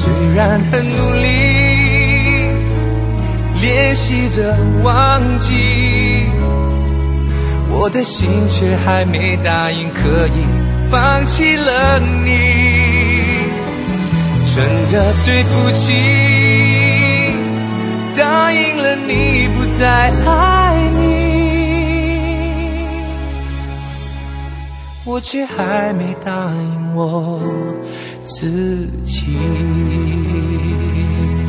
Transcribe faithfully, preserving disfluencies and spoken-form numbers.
虽然很努力练习着忘记，我的心却还没答应可以放弃了你。真的对不起，答应了你不再爱你，我却还没答应我自己。